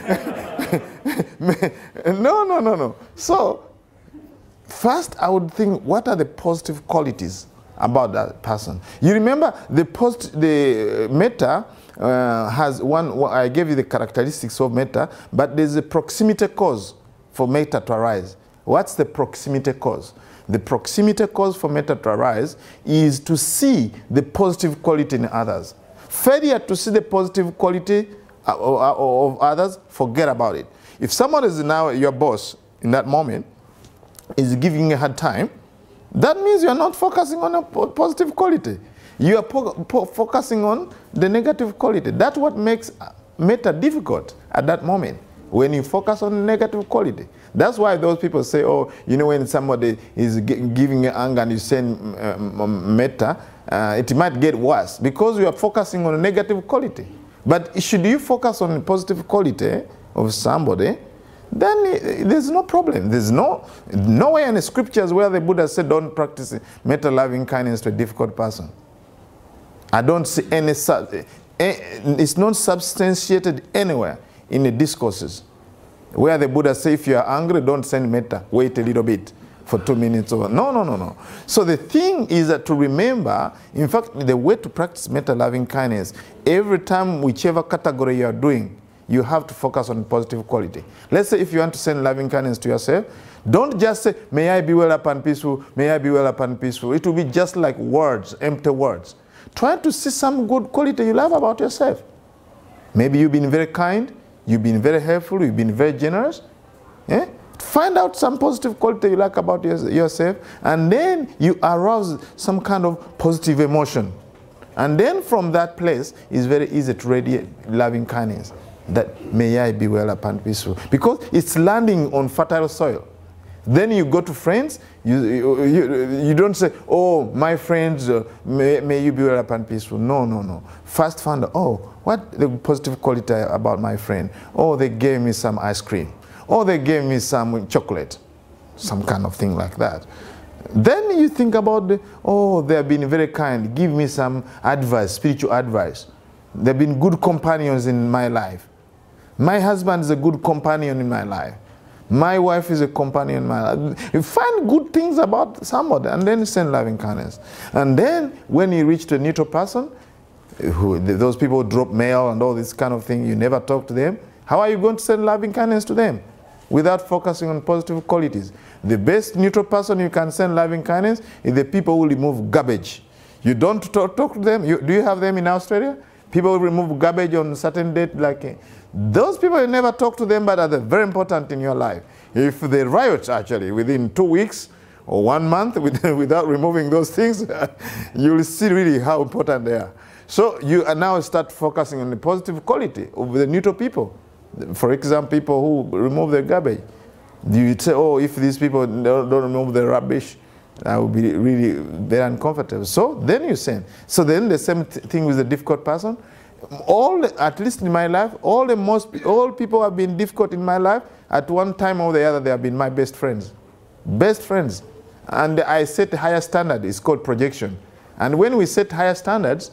S1: No. So, first I would think, what are the positive qualities about that person? You remember the metta has one, I gave you the characteristics of metta, but there's a proximity cause for metta to arise. What's the proximity cause? The proximity cause for metta to arise is to see the positive quality in others. Failure to see the positive quality of others, forget about it. If someone is now your boss in that moment, is giving you a hard time, that means you are not focusing on a positive quality. You are focusing on the negative quality. That's what makes metta difficult at that moment, when you focus on negative quality. That's why those people say, oh, you know, when somebody is giving you anger and you send metta, it might get worse because you are focusing on a negative quality. But should you focus on the positive quality of somebody, then there's no problem. There's nowhere in the scriptures where the Buddha said don't practice metta loving kindness to a difficult person. I don't see any such. It's not substantiated anywhere in the discourses where the Buddha says if you are angry, don't send metta. Wait a little bit for 2 minutes. Or no. So the thing is that to remember, in fact, the way to practice metta loving kindness, every time, whichever category you are doing, you have to focus on positive quality. Let's say if you want to send loving kindness to yourself, don't just say, may I be well up and peaceful, may I be well up and peaceful. It will be just like words, empty words. Try to see some good quality you love about yourself. Maybe you've been very kind, you've been very helpful, you've been very generous. Yeah? Find out some positive quality you like about yourself, and then you arouse some kind of positive emotion. And then from that place, it's very easy to radiate loving kindness. That may I be well up and peaceful. Because it's landing on fertile soil. Then you go to friends, you don't say, oh, my friends, may you be well up and peaceful. No, no, no. First find out, oh, what the positive quality about my friend? Oh, they gave me some ice cream. Oh, they gave me some chocolate. Some kind of thing like that. Then you think about, oh, they have been very kind. Give me some advice, spiritual advice. They've been good companions in my life. My husband is a good companion in my life. My wife is a companion in my life. You find good things about somebody and then send loving kindness. And then when you reach the neutral person, those people who drop mail and all this kind of thing, you never talk to them. How are you going to send loving kindness to them without focusing on positive qualities? The best neutral person you can send loving kindness is the people who remove garbage. You don't talk to them. Do you have them in Australia? People who remove garbage on a certain date. Those people, you never talk to them, but are very important in your life. If they riot, actually, within 2 weeks or 1 month without removing those things, you'll see really how important they are. So you now start focusing on the positive quality of the neutral people. For example, people who remove their garbage. You say, oh, if these people don't remove the rubbish, I will be really very uncomfortable. So then you send. So then the same thing with the difficult person. At least in my life, all people have been difficult in my life. At one time or the other, they have been my best friends. Best friends. And I set a higher standard. It's called projection. And when we set higher standards,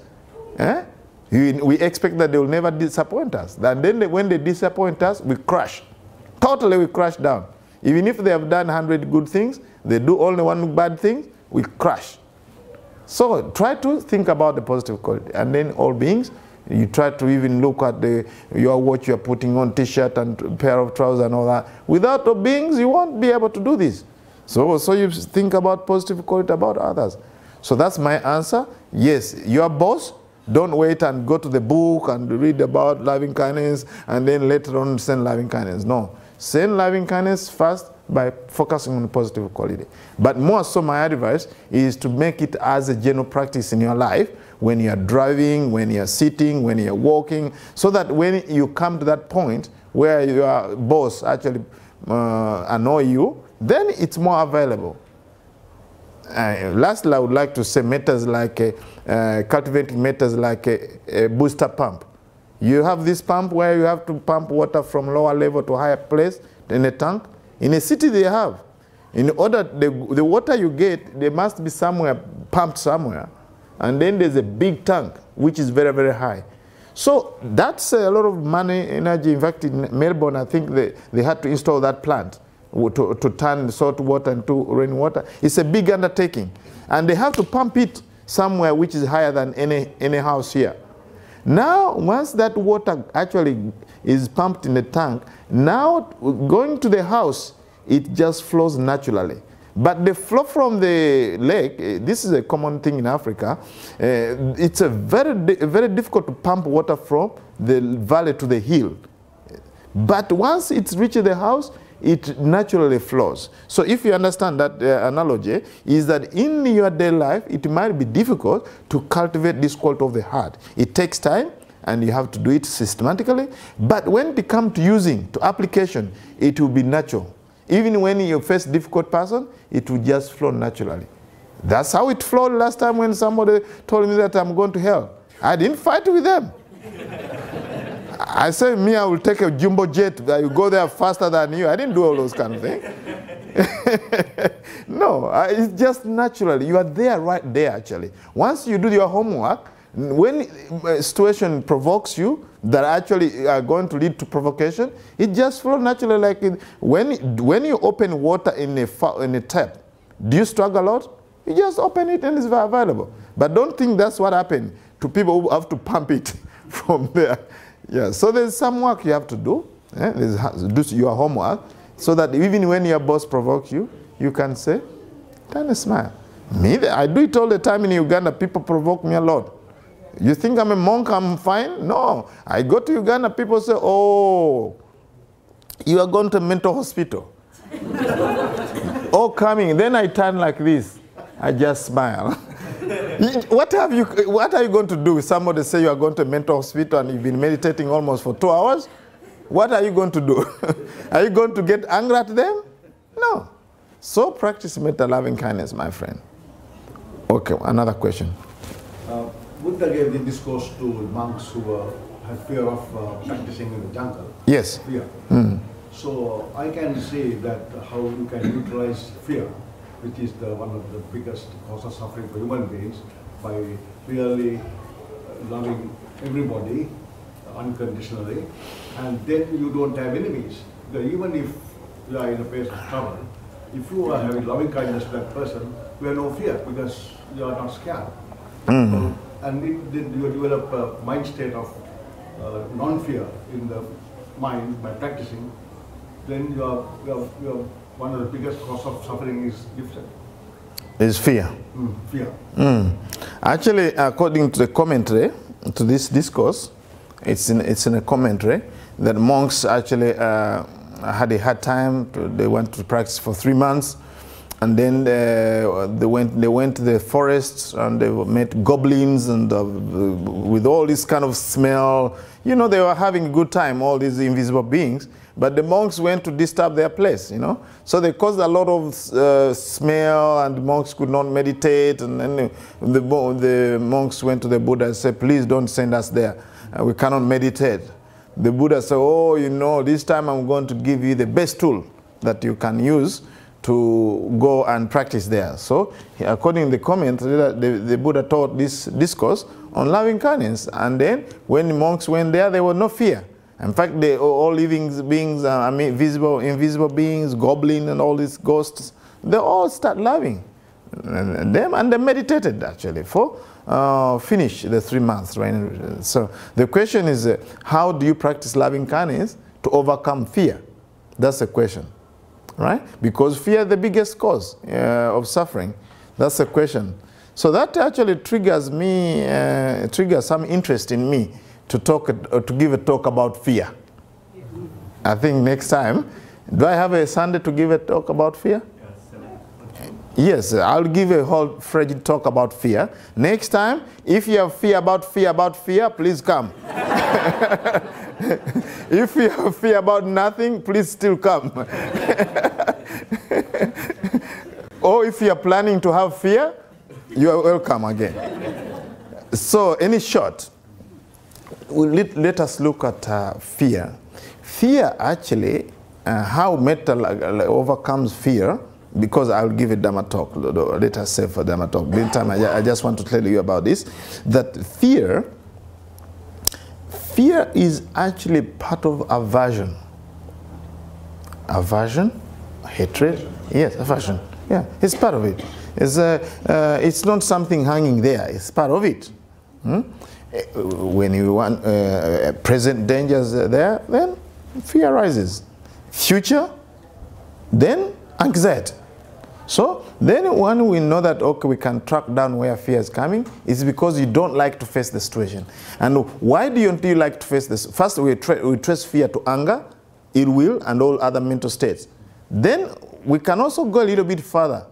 S1: we expect that they will never disappoint us. And then when they disappoint us, we crash. Totally we crash down. Even if they have done 100 good things, they do only one bad thing, we crash. So try to think about the positive quality. And then all beings, you try to even look at your watch you're putting on, t-shirt and pair of trousers and all that. Without the beings, you won't be able to do this. So you think about positive quality about others. So that's my answer. Yes, your boss, don't wait and go to the book and read about loving kindness and then later on send loving kindness. No. Send loving kindness first by focusing on positive quality. But more so, my advice is to make it as a general practice in your life when you're driving, when you're sitting, when you're walking, so that when you come to that point where your boss actually annoy you, then it's more available. Lastly, I would like to say methods like cultivating methods like a booster pump. You have this pump where you have to pump water from lower level to higher place in a tank. In a city they have. In order, the water you get, there must be somewhere, pumped somewhere. And then there's a big tank, which is very, very high. So that's a lot of money, energy. In fact, in Melbourne, I think they had to install that plant to turn salt water into rainwater. It's a big undertaking. And they have to pump it somewhere which is higher than any house here. Now, once that water actually is pumped in the tank, now going to the house, it just flows naturally. But the flow from the lake, this is a common thing in Africa, it's very difficult to pump water from the valley to the hill. But once it's reached the house, it naturally flows. So if you understand that analogy, is that in your daily life, it might be difficult to cultivate this quality of the heart. It takes time, and you have to do it systematically. But when it comes to using, to application, it will be natural. Even when you face a difficult person, it will just flow naturally. That's how it flowed last time when somebody told me that I'm going to hell. I didn't fight with them. I said, me, I will take a jumbo jet. I will go there faster than you. I didn't do all those kind of things. No, it's just naturally. You are there, right there, actually. Once you do your homework, when a situation provokes you that actually are going to lead to provocation, it just flows naturally. Like when you open water in a tap, do you struggle a lot? You just open it and it's available. But don't think that's what happened to people who have to pump it from there. Yeah, so there's some work you have to do. Do your homework so that even when your boss provokes you, you can say, turn a smile. Me, I do it all the time in Uganda. People provoke me a lot. You think I'm a monk, I'm fine? No. I go to Uganda, people say, oh, you are going to a mental hospital. Oh, coming. Then I turn like this. I just smile. What are you going to do? Somebody say you are going to a mental hospital and you've been meditating almost for 2 hours? What are you going to do? Are you going to get angry at them? No. So practice metta loving kindness, my friend. Okay, another question.
S3: Buddha gave the discourse to monks who have fear of practicing in the jungle.
S1: Yes.
S3: Fear. So I can say that how you can neutralize fear, which is one of the biggest cause of suffering for human beings, by really loving everybody unconditionally, and then you don't have enemies. Because even if you are in a place of trouble, if you are having loving kindness to that person, you have no fear because you are not scared. And then you develop a mind state of non-fear in the mind by practicing, then you are one of the biggest cause of suffering is lifted.
S1: Is fear.
S3: Fear.
S1: Actually, according to the commentary to this discourse, it's in a commentary that monks actually had a hard time. They went to practice for 3 months, and then they went to the forests and they met goblins and with all this kind of smell. You know, they were having a good time, all these invisible beings. But the monks went to disturb their place, you know. So they caused a lot of smell, and the monks could not meditate. And then the monks went to the Buddha and said, please don't send us there. We cannot meditate. The Buddha said, oh, you know, this time I'm going to give you the best tool that you can use to go and practice there. So according to the comment, the Buddha taught this discourse on loving kindness. And then when the monks went there, there was no fear. In fact, they all living beings, invisible beings, goblin and all these ghosts, they all start loving them, and they meditated actually for finish the 3 months, right? So the question is, how do you practice loving kindness to overcome fear? That's the question, right? Because fear is the biggest cause of suffering. That's the question. So that actually triggers me, triggers some interest in me to give a talk about fear. I think next time, do I have a Sunday to give a talk about fear? Yes, I'll give a whole frigid talk about fear. Next time, if you have fear, please come. If you have fear about nothing, please still come. Or if you are planning to have fear, you are welcome again. So, in short, let us look at fear. Fear actually, how metta overcomes fear, because I'll give a Dhamma talk, let us say for Dhamma talk. Meantime, I just want to tell you about this, that fear is actually part of aversion. Aversion? Hatred? Yes, aversion. Yeah, it's part of it. It's not something hanging there, it's part of it. When you want present dangers there, then fear arises. Future, then anxiety. So then when we know that, okay, we can track down where fear is coming, it's because you don't like to face the situation. And why do you like to face this? First, we trace fear to anger, ill will, and all other mental states. Then we can also go a little bit further.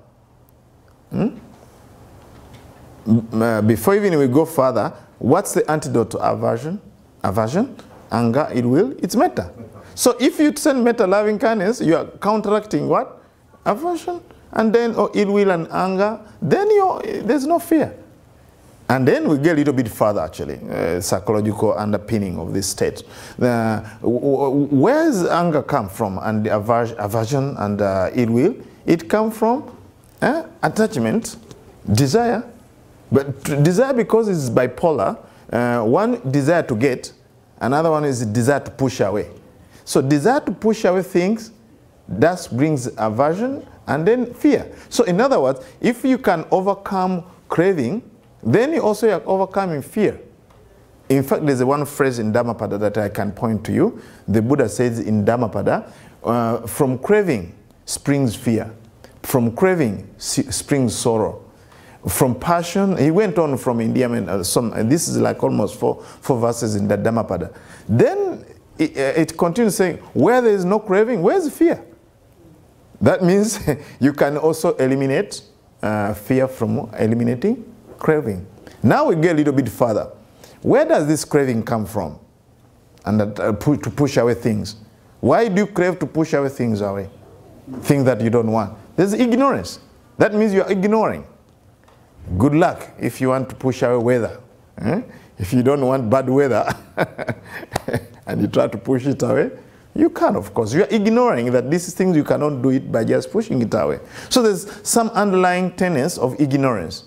S1: Before even we go further, what's the antidote to aversion? Aversion, anger, ill will, it's metta. So if you send metta, loving kindness, you are counteracting what? Aversion, and then ill will and anger, then there's no fear. And then we get a little bit further actually, psychological underpinning of this state. Where does anger come from, and the aversion and ill will? It comes from attachment, desire. But desire, because it's bipolar, one desire to get, another one is desire to push away. So desire to push away things, that brings aversion and then fear. So in other words, if you can overcome craving, then you also are overcoming fear. In fact, there's one phrase in Dhammapada that I can point to you. The Buddha says in Dhammapada, from craving springs fear. From craving springs sorrow. From passion, he went on from India, and this is like almost four verses in the Dhammapada. Then it continues saying, where there is no craving, where is fear? That means you can also eliminate fear from eliminating craving. Now we get a little bit further. Where does this craving come from? And to push away things. Why do you crave to push away things away? Things that you don't want. There's ignorance. That means you are ignoring. Good luck if you want to push away weather. If you don't want bad weather and you try to push it away, you can, of course. You are ignoring that these things you cannot do it by just pushing it away. So there's some underlying tenets of ignorance.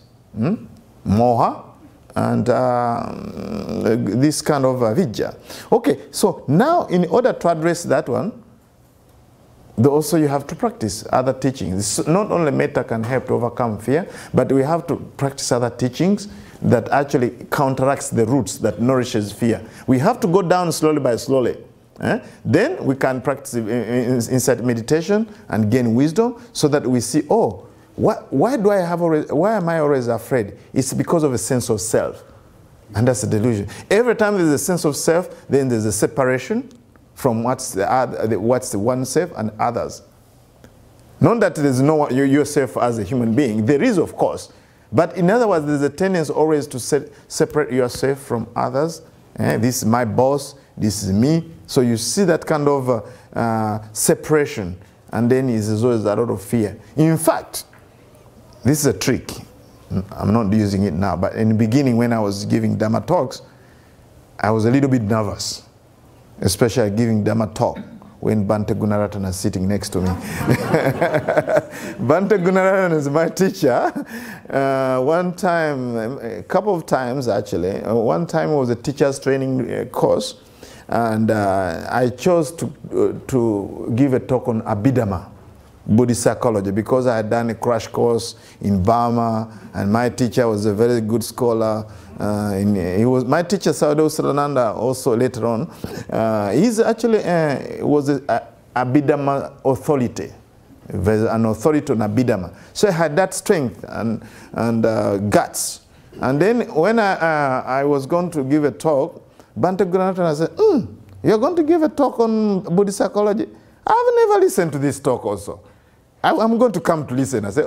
S1: Moha and this kind of vidya. Okay, so now in order to address that one, also you have to practice other teachings. Not only metta can help to overcome fear, but we have to practice other teachings that actually counteracts the roots that nourishes fear. We have to go down slowly by slowly. Then we can practice insight meditation and gain wisdom so that we see, oh, why am I always afraid? It's because of a sense of self. And that's a delusion. Every time there's a sense of self, then there's a separation from what's the oneself and others. Not that there's no yourself as a human being. There is, of course. But in other words, there's a tendency always to separate yourself from others. This is my boss. This is me. So you see that kind of separation. And then there's always a lot of fear. In fact, this is a trick. I'm not using it now. But in the beginning, when I was giving Dhamma talks, I was a little bit nervous. Especially giving Dhamma talk when Bhante Gunaratana is sitting next to me. Bhante Gunaratana is my teacher. One time, a couple of times actually, one time it was a teacher's training course, and I chose to give a talk on Abhidhamma, Buddhist psychology, because I had done a crash course in Burma, and my teacher was a very good scholar. He was my teacher, Sayadaw Sirananda, also later on. He's actually was an Abhidhamma authority, an authority on Abhidhamma. So I had that strength and guts. And then when I was going to give a talk, Bhante Gunaratana said, you're going to give a talk on Buddhist psychology? I've never listened to this talk also. I'm going to come to listen. I said,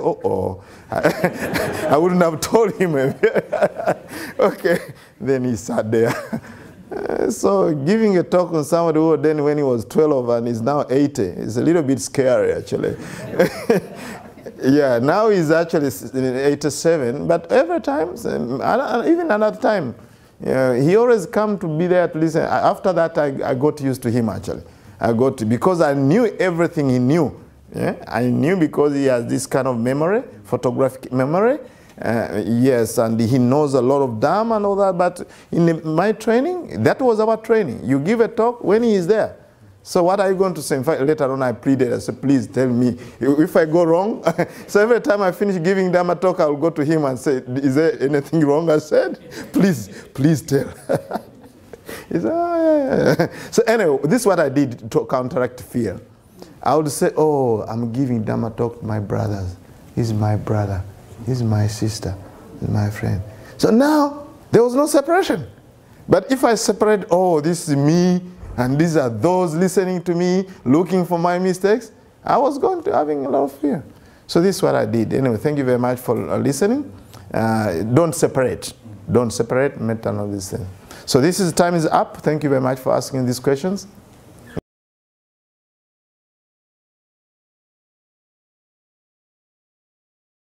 S1: I wouldn't have told him. Okay. Then he sat there. So giving a talk on somebody who then when he was 12 and is now 80, it's a little bit scary actually. Yeah, now he's actually 87, but every time, even another time, he always come to be there to listen. After that, I got used to him actually. Because I knew everything he knew. Yeah? I knew because he has this kind of memory, photographic memory. Yes, and he knows a lot of Dhamma and all that. But in my training, that was our training. You give a talk when he is there. So what are you going to say? In fact, later on I pleaded. I said, please tell me if I go wrong. So every time I finish giving Dhamma talk, I will go to him and say, is there anything wrong I said? Please tell. He said, oh, yeah. So anyway, this is what I did to counteract fear. I would say, oh, I'm giving Dhamma talk to my brothers. He's my brother. He's my sister. He's my friend. So now, there was no separation. But if I separate, oh, this is me, and these are those listening to me, looking for my mistakes, I was going to having a lot of fear. So this is what I did. Anyway, thank you very much for listening. Don't separate. Don't separate, metta and all these things. So time is up. Thank you very much for asking these questions.